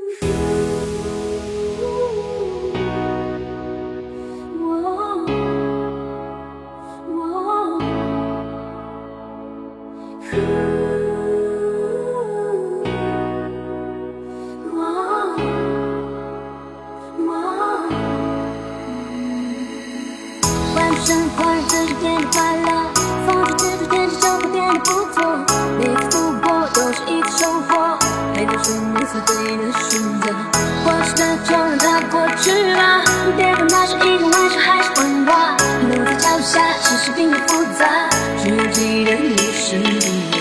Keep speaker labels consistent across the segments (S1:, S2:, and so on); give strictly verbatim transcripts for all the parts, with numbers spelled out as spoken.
S1: 生活让自己变得快乐，放逐自主坚持生活变得不错。每次度过都是一次收获，陪着说你所对的选择。过去的就让它过去吧，别管那是一个玩笑还是谎话。路在脚下，其实并不复杂，只要记得你是你的。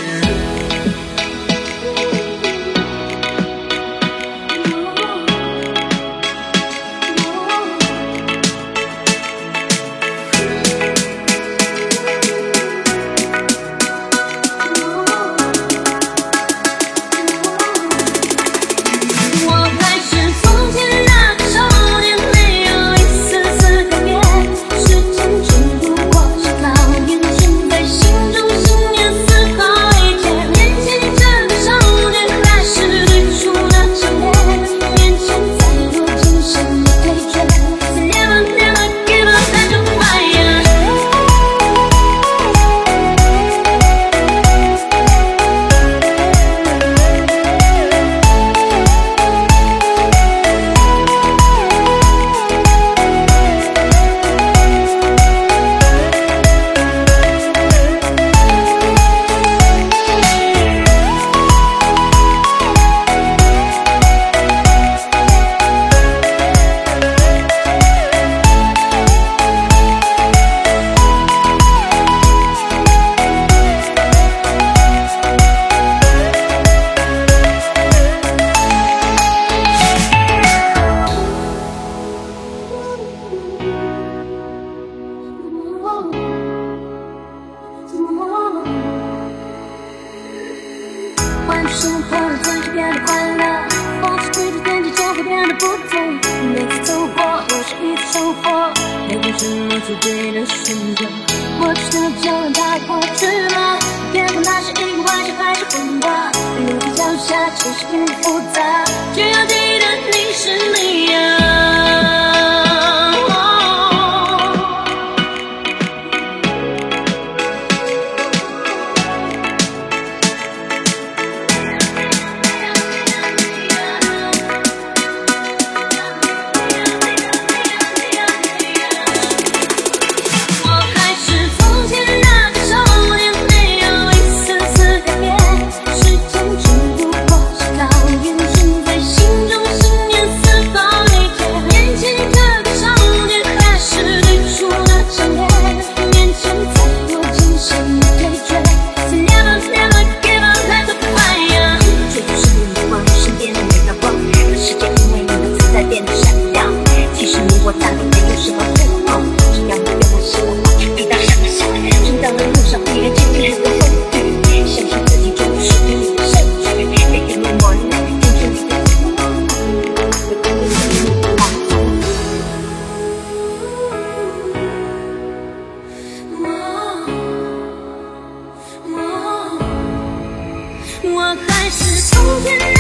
S1: 生活让自己变得快乐，放弃自主坚持就会变得不同。每次走过都是一次收获，别管是我做对的选择。过去的就让它过去吧，别管那是一个玩笑还是谎话。路在脚下，其实并不复杂，只要记得你是你呀。我还是从前。